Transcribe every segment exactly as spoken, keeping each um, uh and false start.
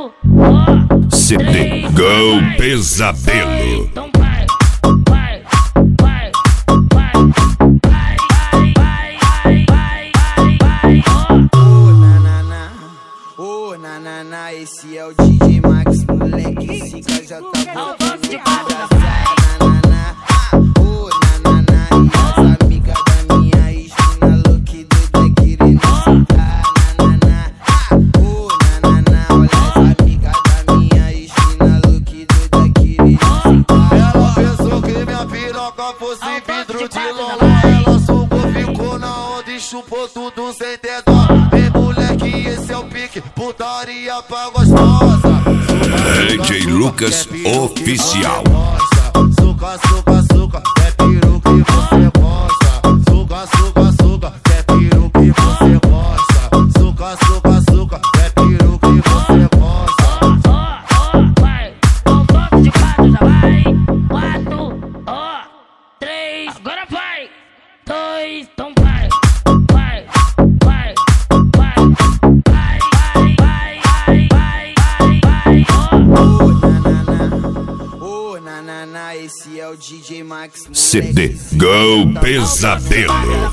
C D Go Pesadelo. Então vai, vai, vai, vai, vai, vai, vai, vai, vai, Ô nanana, ô nanana, esse é o D J Max, moleque, siga já tá bom de abraçar, nanana. Ô nanana, e as amigas da minha esquina louca doida querendo sentar, nanana. Ô nanana, olha as amigas da minha esquina louca doida querendo sentar. Ela pensou que minha piroca fosse vidro de loló. Ela sugou, ficou na onda e chupou tudo sem ter dó. Vem moleque, esse é o pique, putaria pra gostosa. D J Lucas Oficial. Suca, suca, suca, é piru que você gosta. Suca, suca, suca, é piru que você gosta. Suca, suca, suca, é piru que você gosta. ó, ó, vai, com toque de quatro já vai, quatro, ó, três, agora vai, dois, então vai, vai, vai, vai, vai, vai, vai, vai, vai, Ô nanana, ô nanana, esse é o D J Max, moleque, C D Go Pesadelo.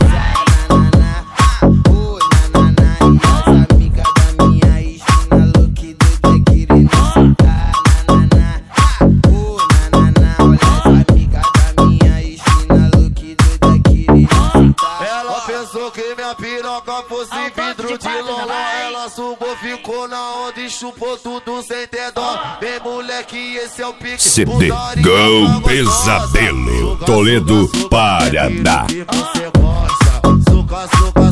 Ô nanana, e as amigas da minha esquina louca doida querendo sentar, nanana. Ô nanana, olha as amigas da minha esquina louca doida querendo sentar. Ela pensou que minha piroca fosse vidro de loló. Ela sugou, ficou na onda e chupou tudo sem ter dó. Vem moleque, esse é o pique, C D putaria Go pra gostosa. Pesadelo. Suca, Toledo, suca, suca, Paraná. é piru que você gosta. Suca, suca,